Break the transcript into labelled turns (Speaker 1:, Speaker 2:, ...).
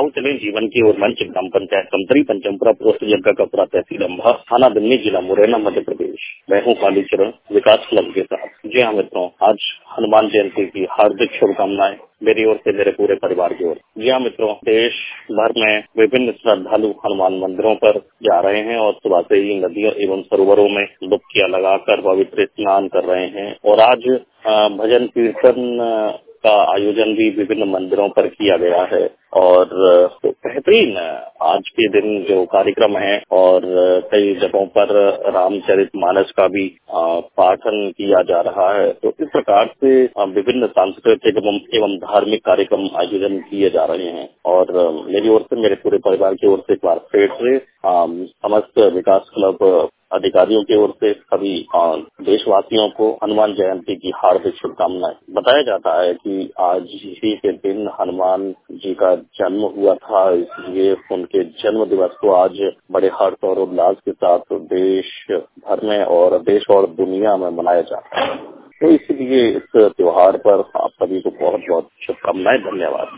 Speaker 1: आओ चलें जीवन की ओर मंच ग्राम पंचायत कमतरी पंचमपुरा पोस्ट जग्गाकपुरा तहसील अम्बा थाना दिन्नी जिला मुरैना मध्य प्रदेश। मैं हूँ कालीचरण विकास क्लब के साथ। जी हाँ मित्रों, आज हनुमान जयंती की हार्दिक शुभकामनाएं मेरी ओर से मेरे पूरे परिवार की ओर। जी हाँ मित्रों, देश भर में विभिन्न श्रद्धालु हनुमान मंदिरों पर जा रहे हैं और सुबह से ही नदियों एवं सरोवरों में डुबकियां लगाकर पवित्र स्नान कर रहे हैं। और आज भजन कीर्तन का आयोजन भी विभिन्न मंदिरों पर किया गया है और बेहतरीन आज के दिन जो कार्यक्रम है और कई जगहों पर रामचरितमानस का भी पाठन किया जा रहा है। तो इस प्रकार से विभिन्न सांस्कृतिक एवं धार्मिक कार्यक्रम आयोजन किए जा रहे हैं और मेरी ओर से मेरे पूरे परिवार की ओर से एक बार फिर से समस्त विकास क्लब अधिकारियों की ओर से सभी देशवासियों को हनुमान जयंती की हार्दिक शुभकामनाएं। बताया जाता है कि आज ही के दिन हनुमान जी का जन्म हुआ था, इसलिए उनके जन्म दिवस को आज बड़े हर्ष और उल्लास के साथ देश भर में और देश और दुनिया में मनाया जाता है। तो इसलिए इस त्योहार पर आप सभी को बहुत बहुत शुभकामनाएं। धन्यवाद।